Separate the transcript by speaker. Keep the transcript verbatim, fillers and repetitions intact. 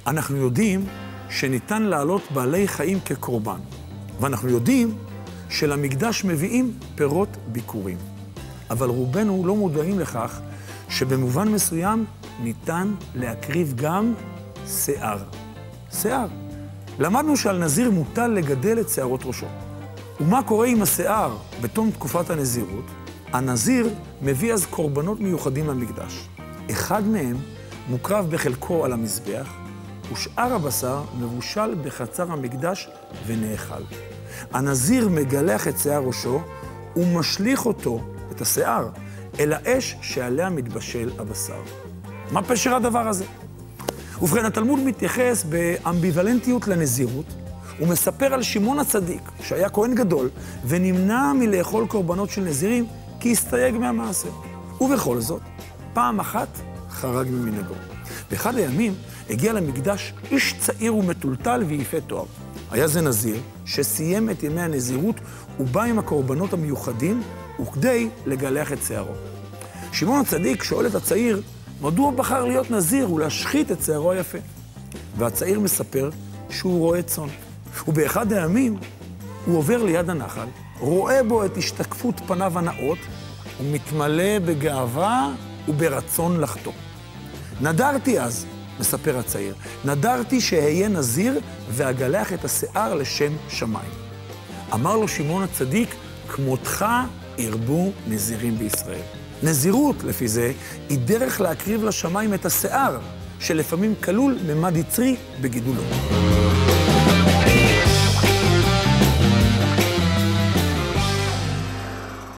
Speaker 1: אנחנו יודעים שניתן להעלות בעלי חיים כקורבן, ואנחנו יודעים שלמקדש מביאים פירות ביקורים. אבל רובנו לא מודעים לכך שבמובן מסוים ניתן להקריב גם שיער. שיער. למדנו שעל נזיר מוטל לגדל את שערות ראשו. ומה קורה עם השיער בתום תקופת הנזירות? הנזיר מביא אז קורבנות מיוחדים למקדש. אחד מהם מוקרב בחלקו על המזבח, ושאר הבשר מבושל בחצר המקדש ונאכל. הנזיר מגלח את שיער ראשו ומשליך אותו, את השיער, אל האש שעליה מתבשל הבשר. מה פשר הדבר הזה? ובכן, התלמוד מתייחס באמביוולנטיות לנזירות, הוא מספר על שמעון הצדיק, שהיה כהן גדול, ונמנע מלאכול קורבנות של נזירים, כי הסתייג מהמעשה. ובכל זאת, פעם אחת חרג ממנהגו. באחד הימים הגיע למקדש איש צעיר ומטולטל ויפה תואר. היה זה נזיר שסיים את ימי הנזירות ובא עם הקורבנות המיוחדים וכדי לגלח את שערו. שמעון הצדיק שואל את הצעיר מדוע בחר להיות נזיר ולהשחית את שערו היפה. והצעיר מספר שהוא רואה צאן. ובאחד הימים הוא עובר ליד הנחל, רואה בו את השתקפות פניו הנאות ומתמלא בגאווה וברצון לחטוא. נדרתי אז, מספר הצעיר, נדרתי שאהיה נזיר ואגלח את השיער לשם שמיים. אמר לו שמעון הצדיק, כמותך ירבו נזירים בישראל. נזירות, לפי זה, היא דרך להקריב לשמיים את השיער, שלפעמים כלול ממד יצרי בגידולו.